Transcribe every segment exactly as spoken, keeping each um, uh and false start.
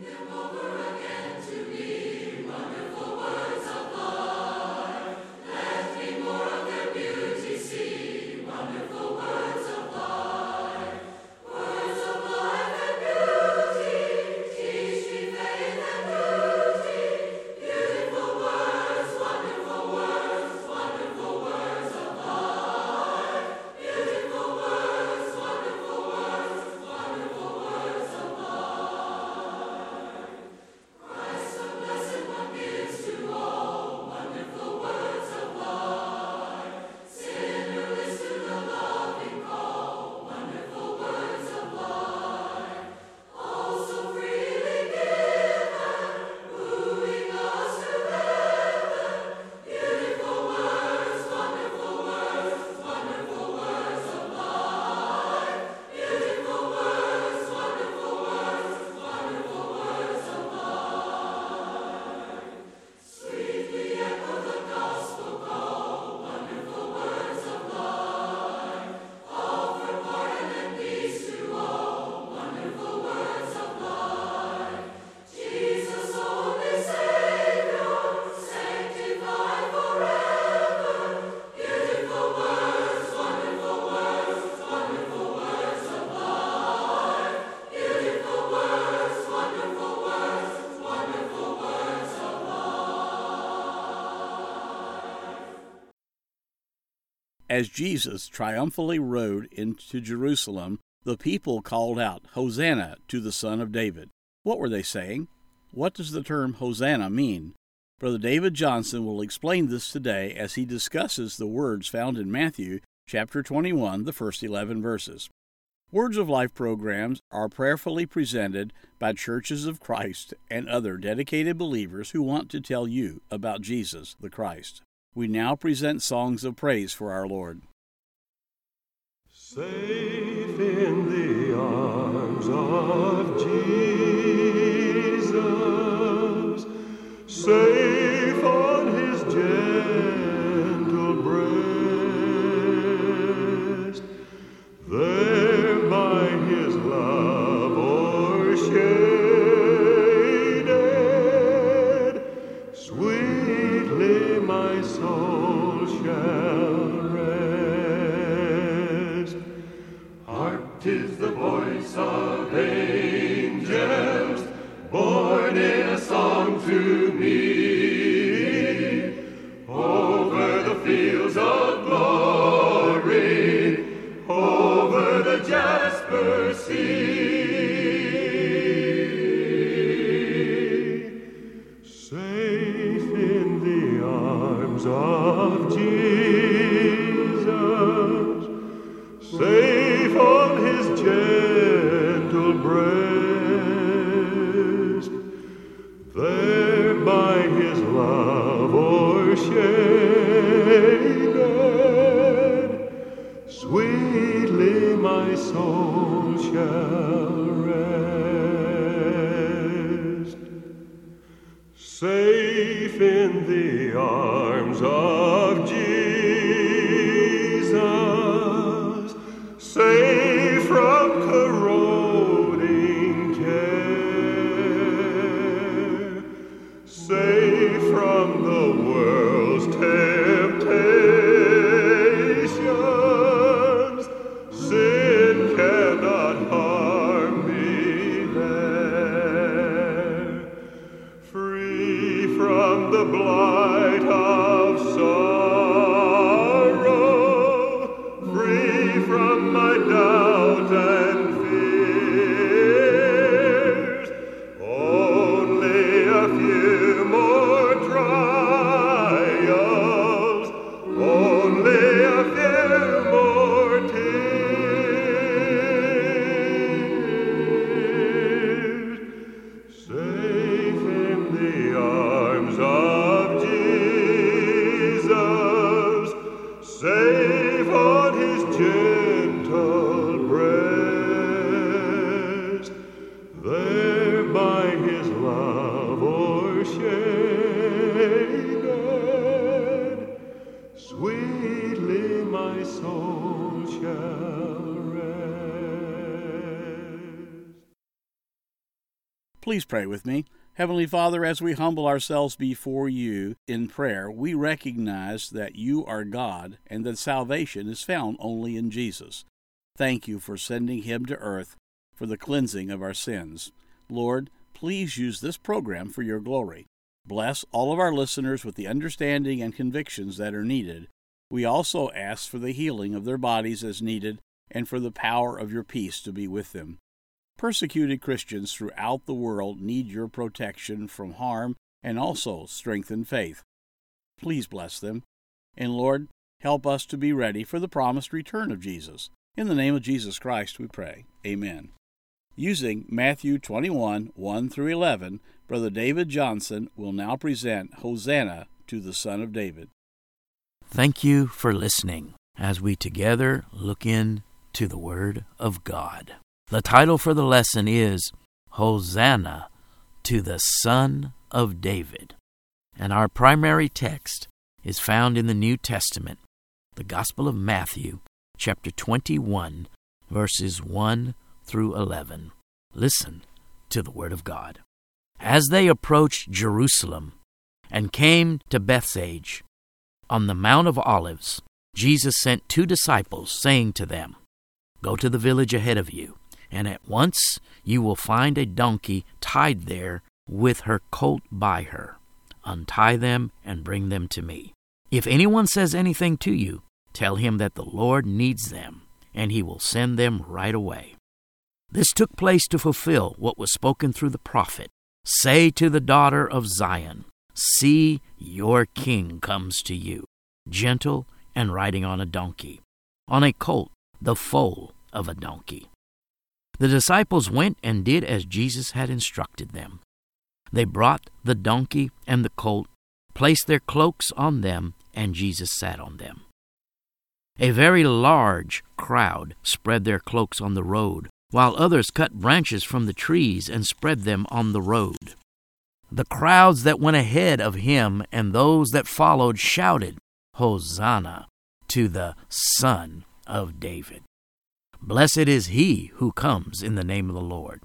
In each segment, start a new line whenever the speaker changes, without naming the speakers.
As Jesus triumphantly rode into Jerusalem, the people called out, "Hosanna to the Son of David." What were they saying? What does the term Hosanna mean? Brother David Johnson will explain this today as he discusses the words found in Matthew chapter twenty-one, the first eleven verses. Words of Life programs are prayerfully presented by Churches of Christ and other dedicated believers who want to tell you about Jesus the Christ. We now present songs of praise for our Lord.
Safe in the arms of Jesus, safe on his gentle breast, there by his love o'ershaded, sweetly my soul shall rest. Hark, 'tis the voice of angels, born in a song to me, over the fields of glory, over the jasper sea. Safe in the arms of Jesus, safe on his gentle breast, there by his love o'ershaded, sweetly my soul shall rest. Safe in the arms of Jesus, safe from corroding care, safe from the world's temptations, sin cannot harm me there. Free from the blight of sorrow, free from my doubt and fears, only a few more trials, only a few more tears. Safe in the arms of Jesus, safe on his gentle breast, there by his love o'ershaded, sweetly my soul shall rest.
Please pray with me. Heavenly Father, as we humble ourselves before you in prayer, we recognize that you are God and that salvation is found only in Jesus. Thank you for sending him to earth for the cleansing of our sins. Lord, please use this program for your glory. Bless all of our listeners with the understanding and convictions that are needed. We also ask for the healing of their bodies as needed and for the power of your peace to be with them. Persecuted Christians throughout the world need your protection from harm and also strengthened faith. Please bless them. And Lord, help us to be ready for the promised return of Jesus. In the name of Jesus Christ we pray. Amen. Using Matthew twenty-one, one through eleven, Brother David Johnson will now present Hosanna to the Son of David.
Thank you for listening as we together look into the Word of God. The title for the lesson is Hosanna to the Son of David. And our primary text is found in the New Testament, the Gospel of Matthew, chapter twenty-one, verses one through eleven. Listen to the Word of God. As they approached Jerusalem and came to Bethphage on the Mount of Olives, Jesus sent two disciples, saying to them, "Go to the village ahead of you, and at once you will find a donkey tied there with her colt by her. Untie them and bring them to me. If anyone says anything to you, tell him that the Lord needs them, and he will send them right away." This took place to fulfill what was spoken through the prophet. "Say to the daughter of Zion, see, your king comes to you, gentle and riding on a donkey, on a colt, the foal of a donkey." The disciples went and did as Jesus had instructed them. They brought the donkey and the colt, placed their cloaks on them, and Jesus sat on them. A very large crowd spread their cloaks on the road, while others cut branches from the trees and spread them on the road. The crowds that went ahead of him and those that followed shouted, "Hosanna to the Son of David. Blessed is he who comes in the name of the Lord.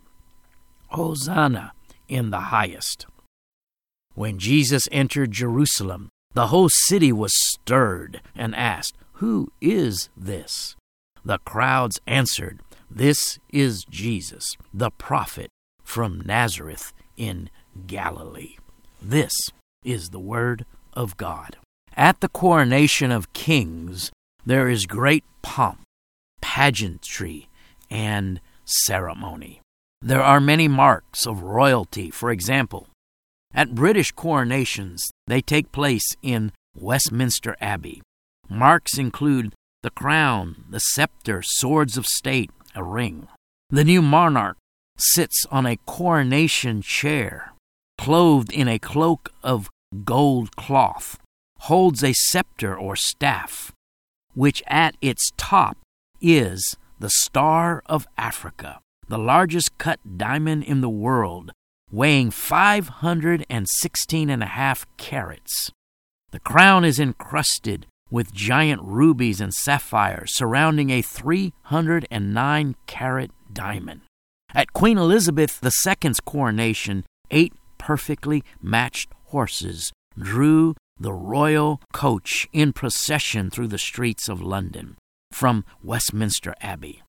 Hosanna in the highest." When Jesus entered Jerusalem, the whole city was stirred and asked, "Who is this?" The crowds answered, "This is Jesus, the prophet from Nazareth in Galilee." This is the word of God. At the coronation of kings, there is great pomp, pageantry, and ceremony. There are many marks of royalty. For example, at British coronations, they take place in Westminster Abbey. Marks include the crown, the scepter, swords of state, a ring. The new monarch sits on a coronation chair, clothed in a cloak of gold cloth, holds a scepter or staff, which at its top is the Star of Africa, the largest cut diamond in the world, weighing five hundred sixteen and a half carats. The crown is encrusted with giant rubies and sapphires surrounding a three hundred nine carat diamond. At Queen Elizabeth the Second's coronation, eight perfectly matched horses drew the royal coach in procession through the streets of London from Westminster Abbey.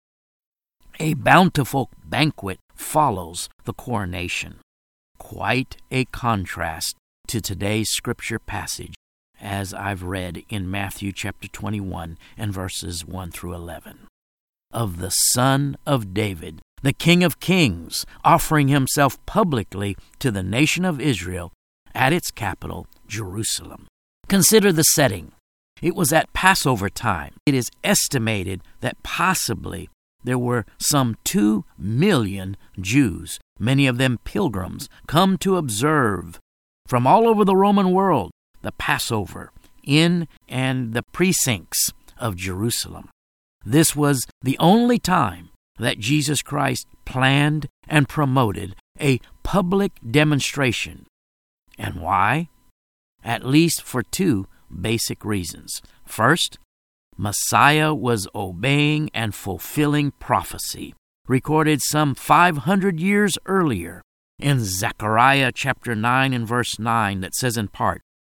A bountiful banquet follows the coronation. Quite a contrast to today's scripture passage, as I've read in Matthew chapter twenty-one and verses one through eleven. Of the Son of David, the King of Kings, offering himself publicly to the nation of Israel at its capital, Jerusalem. Consider the setting. It was at Passover time. It is estimated that possibly there were some two million Jews, many of them pilgrims, come to observe from all over the Roman world the Passover in and the precincts of Jerusalem. This was the only time that Jesus Christ planned and promoted a public demonstration. And why? At least for two basic reasons. First, Messiah was obeying and fulfilling prophecy, recorded some five hundred years earlier in Zechariah chapter nine and verse nine that says in part,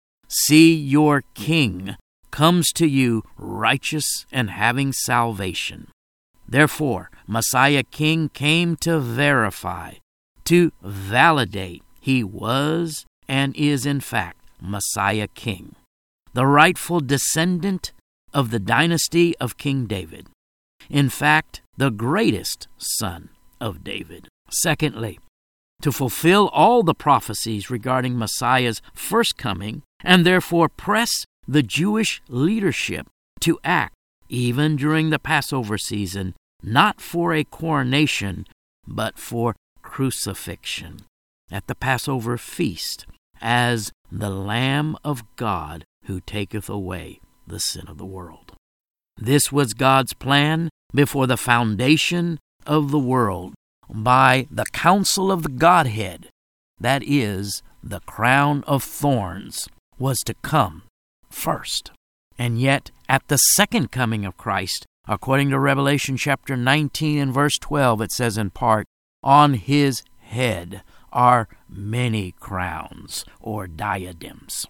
"See, your king comes to you righteous and having salvation." Therefore, Messiah King came to verify, to validate he was and is in fact Messiah King, the rightful descendant of the dynasty of King David. In fact, the greatest son of David. Secondly, to fulfill all the prophecies regarding Messiah's first coming, and therefore press the Jewish leadership to act, even during the Passover season, not for a coronation, but for crucifixion at the Passover feast, as the Lamb of God who taketh away the sin of the world. This was God's plan before the foundation of the world, by the counsel of the Godhead, that is, the crown of thorns, was to come first. And yet, at the second coming of Christ, according to Revelation chapter nineteen and verse twelve, it says in part, "On his head are many crowns," or diadems.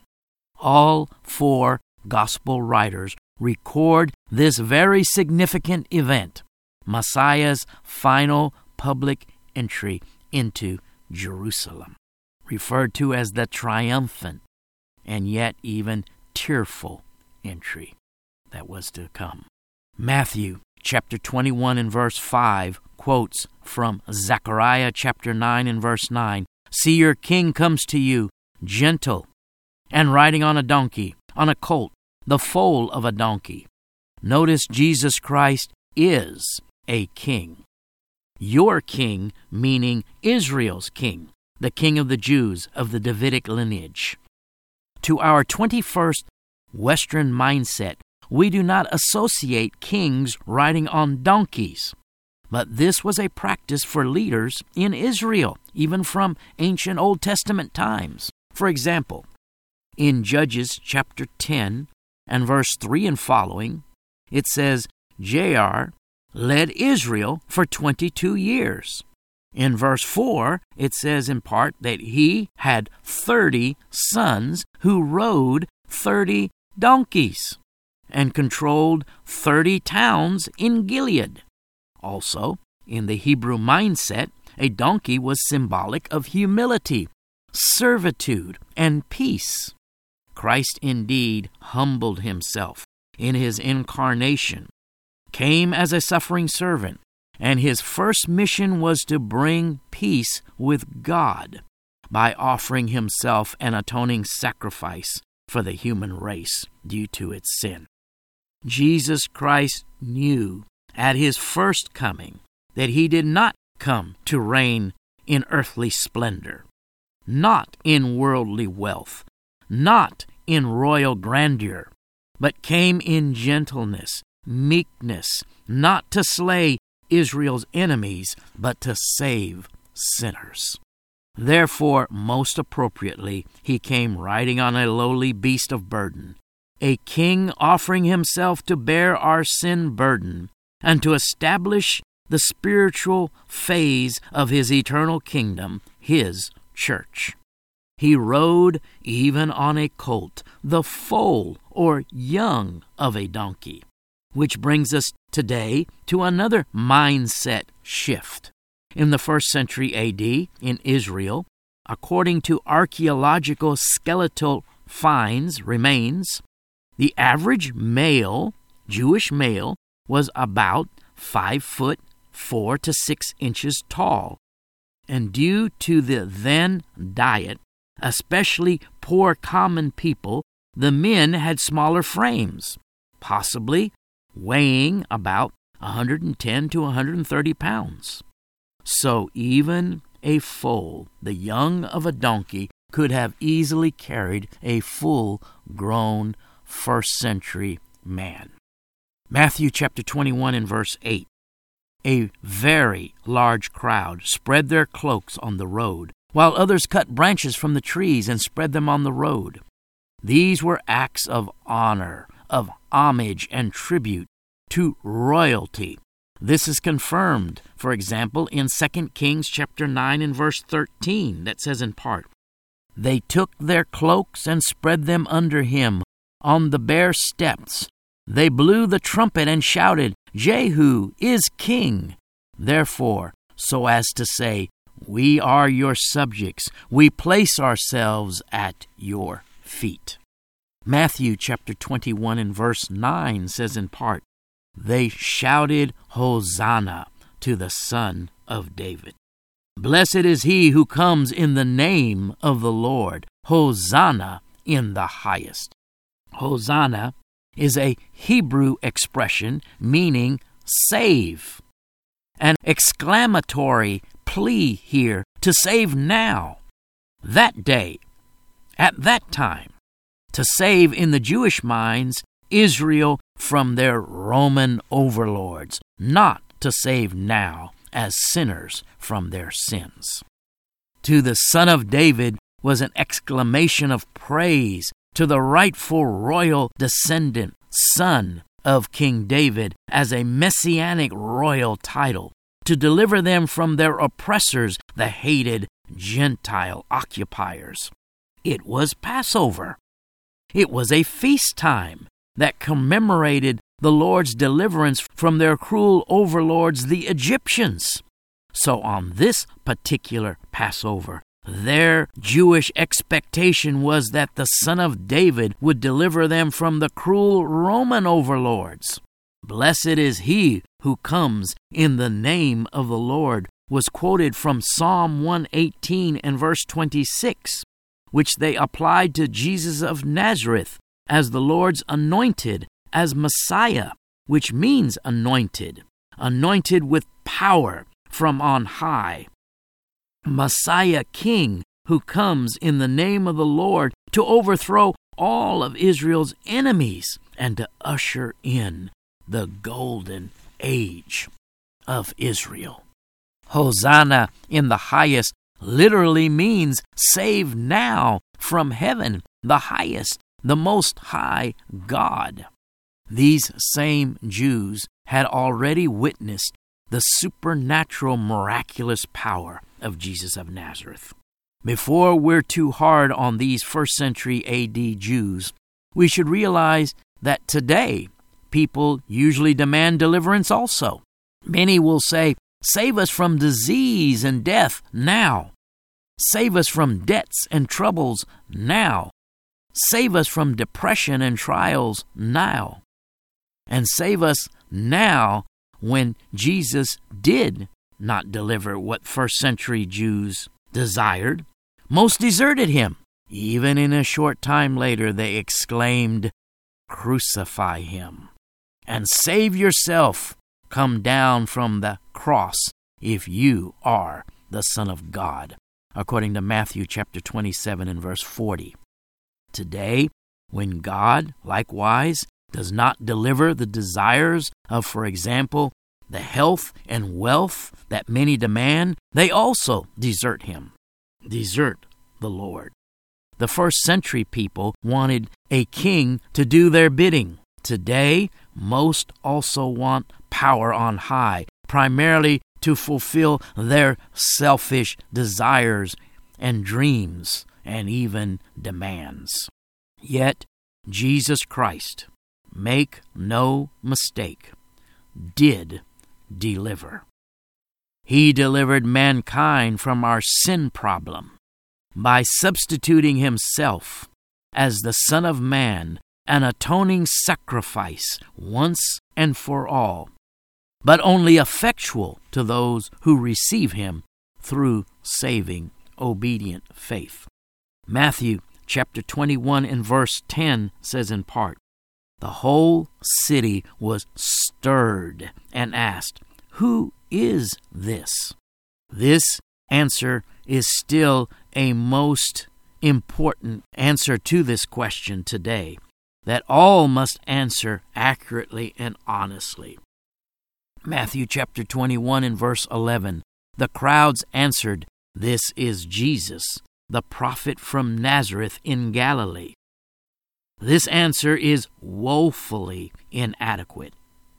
All four gospel writers record this very significant event, Messiah's final public entry into Jerusalem, referred to as the triumphant and yet even tearful entry that was to come. Matthew chapter twenty-one and verse five quotes from Zechariah chapter nine and verse nine, "See, your king comes to you, gentle, and riding on a donkey, on a colt, the foal of a donkey." Notice Jesus Christ is a king. Your king, meaning Israel's king, the king of the Jews of the Davidic lineage. To our twenty-first Western mindset, we do not associate kings riding on donkeys, but this was a practice for leaders in Israel, even from ancient Old Testament times. For example, in Judges chapter ten and verse three and following, it says, Jair led Israel for twenty-two years. In verse four, it says in part that he had thirty sons who rode thirty donkeys and controlled thirty towns in Gilead. Also, in the Hebrew mindset, a donkey was symbolic of humility, servitude, and peace. Christ indeed humbled himself in his incarnation, came as a suffering servant, and his first mission was to bring peace with God by offering himself an atoning sacrifice for the human race due to its sin. Jesus Christ knew at his first coming that he did not come to reign in earthly splendor, not in worldly wealth, not in royal grandeur, but came in gentleness, meekness, not to slay Israel's enemies, but to save sinners. Therefore, most appropriately, he came riding on a lowly beast of burden, a king offering himself to bear our sin burden and to establish the spiritual phase of his eternal kingdom, his church. He rode even on a colt, the foal or young of a donkey, which brings us today to another mindset shift. In the first century A D in Israel, according to archaeological skeletal finds, remains, the average male, Jewish male, was about five foot four to six inches tall. And due to the then diet, especially poor common people, the men had smaller frames, possibly weighing about one hundred ten to one hundred thirty pounds. So even a foal, the young of a donkey, could have easily carried a full-grown first-century man. Matthew chapter twenty-one and verse eight. A very large crowd spread their cloaks on the road, while others cut branches from the trees and spread them on the road. These were acts of honor, of homage and tribute to royalty, This is confirmed, for example, in Second Kings chapter nine and verse thirteen, that says in part, "They took their cloaks and spread them under him on the bare steps. They blew the trumpet and shouted, 'Jehu is king.' Therefore, so as to say, 'We are your subjects. We place ourselves at your feet.'" Matthew chapter twenty-one and verse nine says in part, "They shouted, 'Hosanna to the Son of David.' Blessed is he who comes in the name of the Lord. Hosanna in the highest." Hosanna is a Hebrew expression meaning save. An exclamatory plea here to save now, that day, at that time, to save in the Jewish minds Israel from their Roman overlords, not to save now as sinners from their sins. To the Son of David was an exclamation of praise to the rightful royal descendant, son of King David, as a messianic royal title, to deliver them from their oppressors, the hated Gentile occupiers. It was Passover. It was a feast time that commemorated the Lord's deliverance from their cruel overlords, the Egyptians. So on this particular Passover, their Jewish expectation was that the Son of David would deliver them from the cruel Roman overlords. "Blessed is he who comes in the name of the Lord" was quoted from Psalm one eighteen and verse twenty-six, which they applied to Jesus of Nazareth as the Lord's anointed, as Messiah, which means anointed, anointed with power from on high. Messiah King, who comes in the name of the Lord to overthrow all of Israel's enemies and to usher in the golden age of Israel. Hosanna in the highest literally means save now from heaven, the highest, the most high God. These same Jews had already witnessed the supernatural, miraculous power of Jesus of Nazareth. Before we're too hard on these first century A D Jews, we should realize that today people usually demand deliverance also. Many will say, "Save us from disease and death now. Save us from debts and troubles now. Save us from depression and trials now. And save us now," when Jesus did not deliver what first century Jews desired. Most deserted him. Even in a short time later, they exclaimed, "Crucify him, and save yourself. Come down from the cross if you are the Son of God," according to Matthew chapter twenty-seven and verse forty. Today, when God, likewise, does not deliver the desires of, for example, the health and wealth that many demand, they also desert him, desert the Lord. The first century people wanted a king to do their bidding. Today, most also want power on high, primarily to fulfill their selfish desires and dreams and even demands. Yet, Jesus Christ, make no mistake, did deliver. He delivered mankind from our sin problem by substituting himself as the Son of Man, an atoning sacrifice once and for all, but only effectual to those who receive him through saving, obedient faith. Matthew chapter twenty-one and verse ten says in part, "The whole city was stirred and asked, 'Who is this?'" This answer is still a most important answer to this question today, that all must answer accurately and honestly. Matthew chapter twenty-one and verse eleven, "The crowds answered, 'This is Jesus, the prophet from Nazareth in Galilee.'" This answer is woefully inadequate.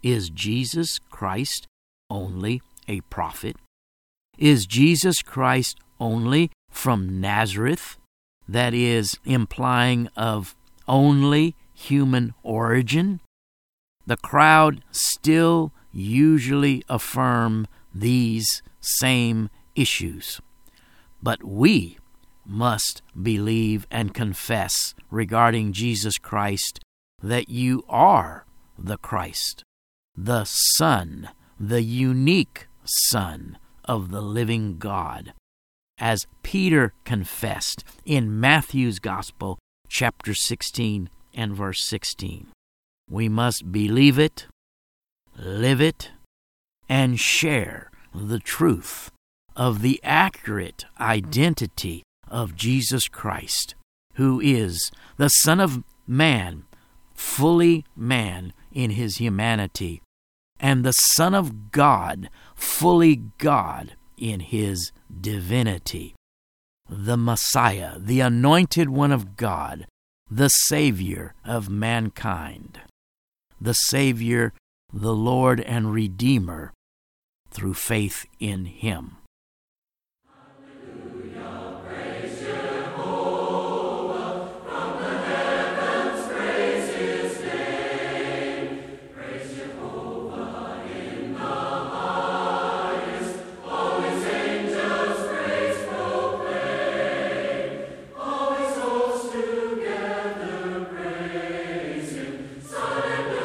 Is Jesus Christ only a prophet? Is Jesus Christ only from Nazareth? That is, implying of only human origin? The crowd still usually affirm these same issues. But we must believe and confess regarding Jesus Christ that you are the Christ, the Son, the unique Son of the living God, as Peter confessed in Matthew's Gospel, chapter sixteen and verse sixteen. We must believe it, live it, and share the truth of the accurate identity of Jesus Christ, who is the Son of Man, fully man in his humanity, and the Son of God, fully God in his divinity. The Messiah, the Anointed One of God, the Savior of mankind, the Savior, the Lord and Redeemer, through faith in him.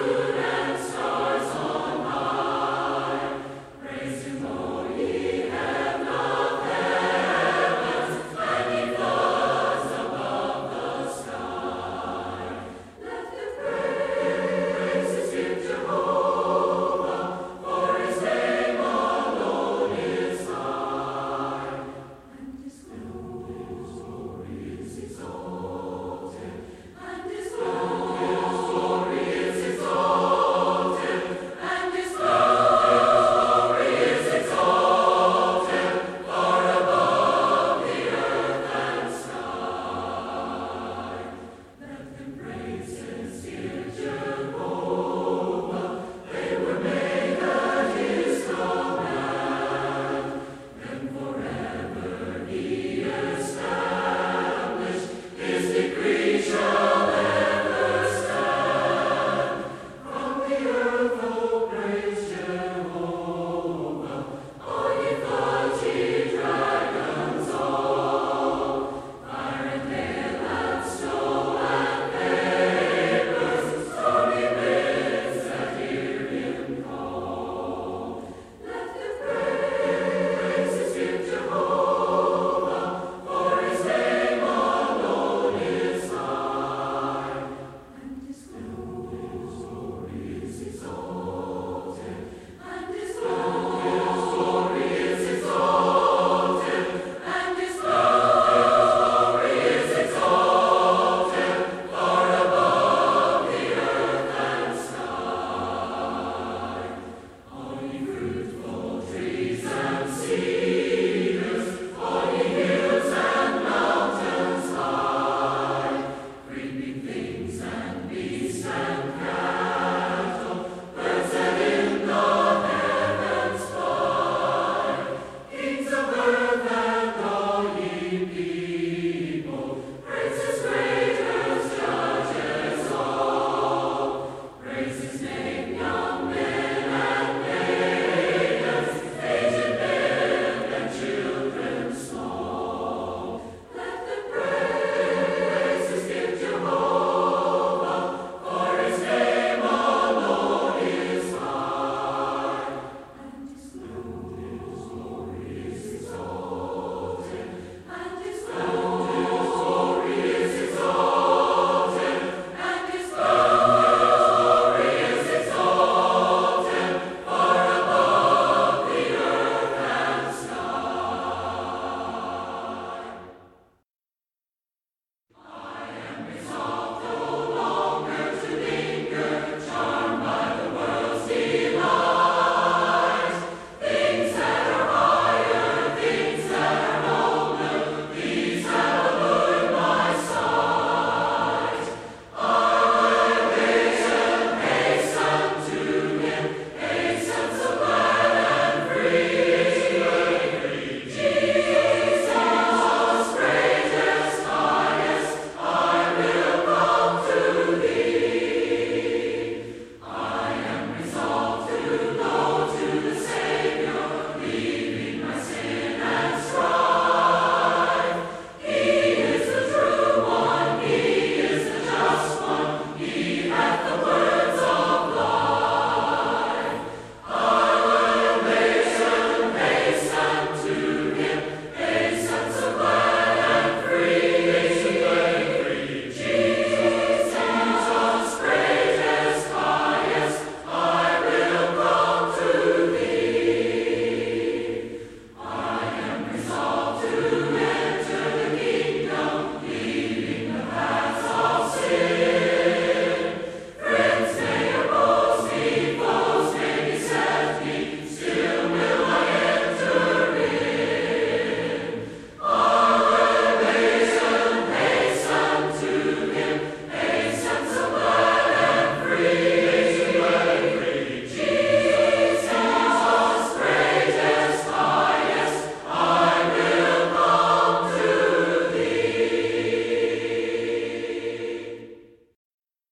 Praise him, O ye heavens.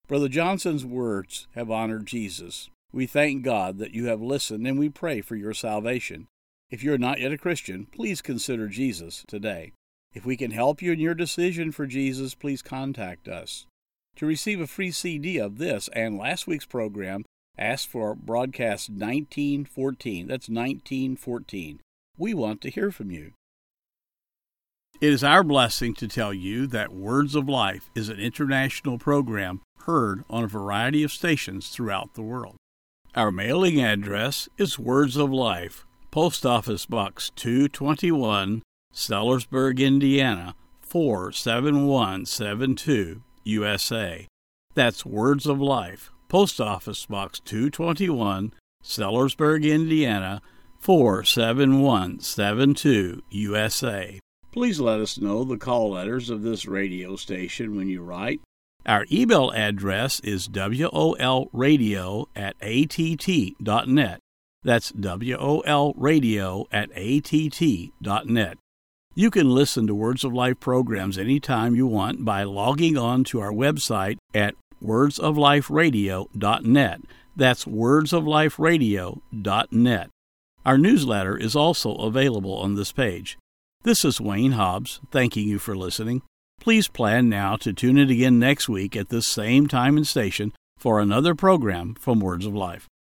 Brother Johnson's words have honored Jesus. We thank God that you have listened, and we pray for your salvation. If you are not yet a Christian, please consider Jesus today. If we can help you in your decision for Jesus, please contact us. To receive a free C D of this and last week's program, ask for broadcast nineteen fourteen. That's nineteen fourteen. We want to hear from you. It is our blessing to tell you that Words of Life is an international program heard on a variety of stations throughout the world. Our mailing address is Words of Life, Post Office Box two twenty-one, Sellersburg, Indiana, four seven one seven two, U S A. That's Words of Life, Post Office Box two twenty-one, Sellersburg, Indiana, four seven one seven two, U S A. Please let us know the call letters of this radio station when you write. Our email address is wolradio at att.net. That's wolradio at att.net. You can listen to Words of Life programs anytime you want by logging on to our website at words of life radio dot net. That's words of life radio dot net. Our newsletter is also available on this page. This is Wayne Hobbs, thanking you for listening. Please plan now to tune in again next week at this same time and station for another program from Words of Life.